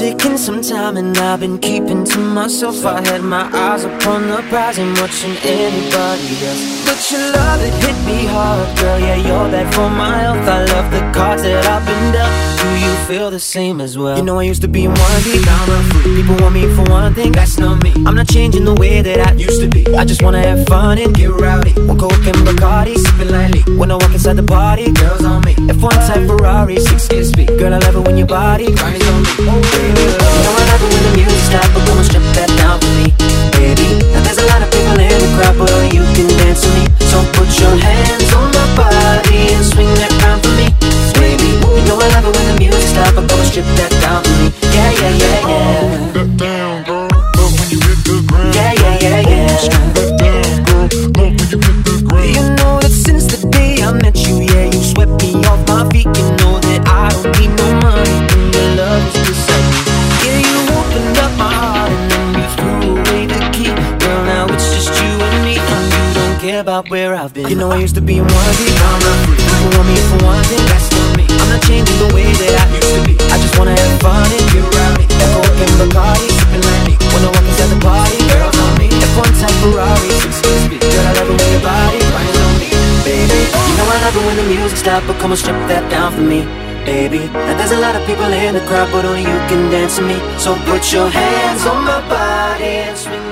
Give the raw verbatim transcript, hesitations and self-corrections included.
taking some time and I've been keeping to myself. I had my eyes upon the prize and watching anybody else. But your love, it hit me hard, girl, yeah, you're bad for my health. I love the cards that I've been dealt. Do you feel the same as well? You know I used to be one deep down my fruit. People want me for one thing, that's not me. I'm not changing the way that I used to be. I just wanna have fun and get rowdy. One Coke and Bacardi, sipping lightly. When I walk inside the party, girls on me. F one type Ferrari, six gear speed. Girl, I love it when your body grinds on me. Oh baby, you know I love it when the music stops, but come on, strip that down for me, baby. Now there's a lot of people in the crowd, but only you can dance with me. So put your hands on my body and swing that round for me, baby. You know I love it when the music stops, but come on, strip that down for me. Yeah, yeah, yeah, yeah. That down, girl. Love when you hit the ground. Yeah, yeah, yeah, yeah. Strip that down, girl. Love when you hit the ground. You know that since the day I met you, yeah, you swept me off my feet. You know that I don't need no money when your love is beside me. Yeah, you opened up my heart and then you threw away the key. Girl, now it's just you and me, and you don't care about where I've been. You know I used to be one deep down my free. People want me for one thing, that's not me. I'm not changing the way that I used to be. I just wanna have fun and get rowdy. That Coke and Bacardi, sipping lightly. When I walk inside the party, girls on me. F one type Ferrari, six gear speed. Girl, I love it when your body grinds on me, baby. You know I love it when the music stops, but come on, strip that down for me, baby. Now there's a lot of people in the crowd, but only you can dance with me. So put your hands on my body and swing